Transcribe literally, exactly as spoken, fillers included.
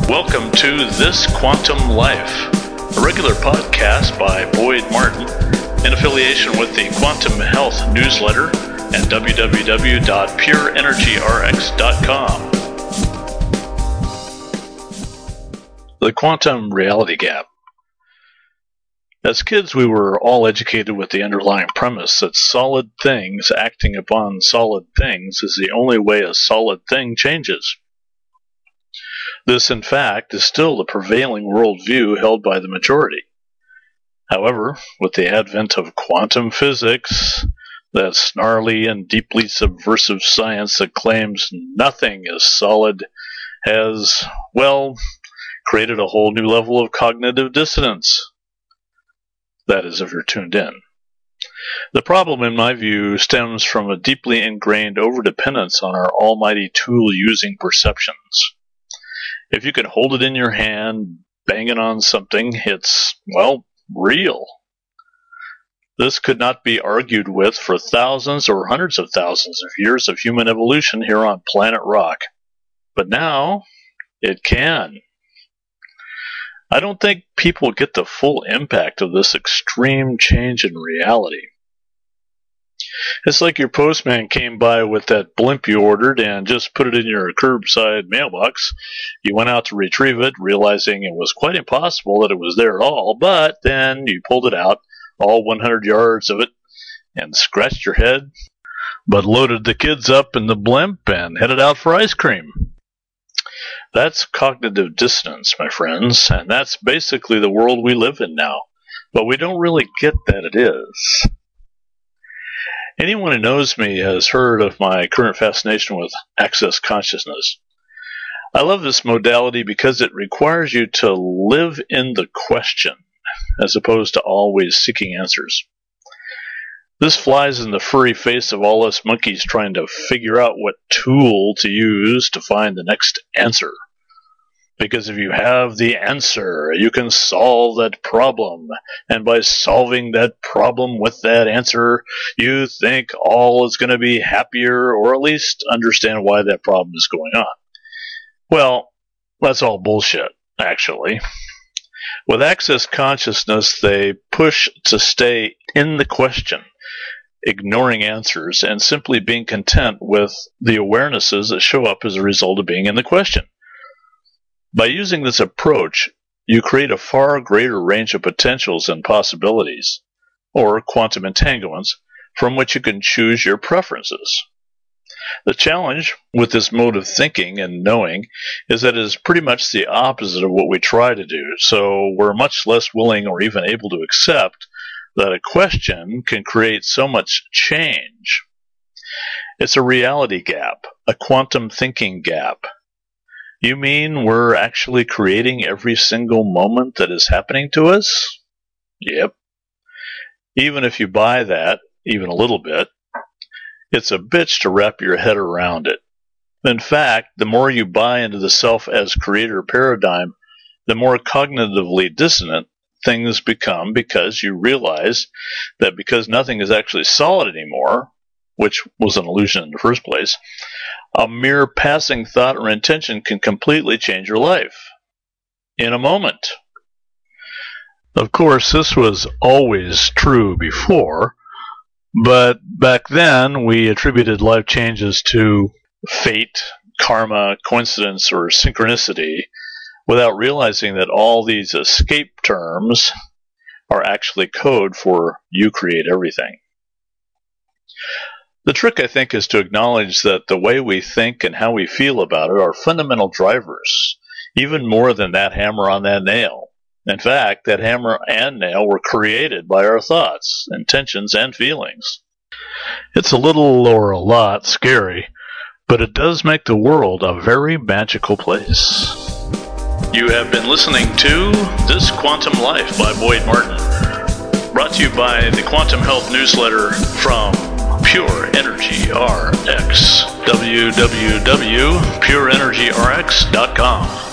Welcome to This Quantum Life, a regular podcast by Boyd Martin in affiliation with the Quantum Health newsletter and w w w dot pure energy r x dot com. The Quantum Reality Gap. As kids, we were all educated with the underlying premise that solid things acting upon solid things is the only way a solid thing changes. This, in fact, is still the prevailing worldview held by the majority. However, with the advent of quantum physics, that snarly and deeply subversive science that claims nothing is solid has, well, created a whole new level of cognitive dissonance. That is, if you're tuned in. The problem, in my view, stems from a deeply ingrained overdependence on our almighty tool-using perceptions. If you can hold it in your hand, bang it on something, it's, well, real. This could not be argued with for thousands or hundreds of thousands of years of human evolution here on planet Rock. But now, it can. I don't think people get the full impact of this extreme change in reality. It's like your postman came by with that blimp you ordered and just put it in your curbside mailbox. You went out to retrieve it, realizing it was quite impossible that it was there at all, but then you pulled it out, all one hundred yards of it, and scratched your head, but loaded the kids up in the blimp and headed out for ice cream. That's cognitive dissonance, my friends, and that's basically the world we live in now, but we don't really get that it is. Anyone who knows me has heard of my current fascination with access consciousness. I love this modality because it requires you to live in the question, as opposed to always seeking answers. This flies in the furry face of all us monkeys trying to figure out what tool to use to find the next answer. Because if you have the answer, you can solve that problem. And by solving that problem with that answer, you think all is going to be happier, or at least understand why that problem is going on. Well, that's all bullshit, actually. With access consciousness, they push to stay in the question, ignoring answers, and simply being content with the awarenesses that show up as a result of being in the question. By using this approach, you create a far greater range of potentials and possibilities, or quantum entanglements, from which you can choose your preferences. The challenge with this mode of thinking and knowing is that it is pretty much the opposite of what we try to do, so we're much less willing or even able to accept that a question can create so much change. It's a reality gap, a quantum thinking gap. You mean we're actually creating every single moment that is happening to us? Yep. Even if you buy that, even a little bit, it's a bitch to wrap your head around it. In fact, the more you buy into the self as creator paradigm, the more cognitively dissonant things become, because you realize that because nothing is actually solid anymore, which was an illusion in the first place, a mere passing thought or intention can completely change your life. In a moment. Of course, this was always true before, but back then we attributed life changes to fate, karma, coincidence, or synchronicity, without realizing that all these escape terms are actually code for you create everything. The trick, I think, is to acknowledge that the way we think and how we feel about it are fundamental drivers, even more than that hammer on that nail. In fact, that hammer and nail were created by our thoughts, intentions, and feelings. It's a little or a lot scary, but it does make the world a very magical place. You have been listening to This Quantum Life by Boyd Martin, brought to you by the Quantum Health newsletter from Pure Energy R X, w w w dot pure energy r x dot com.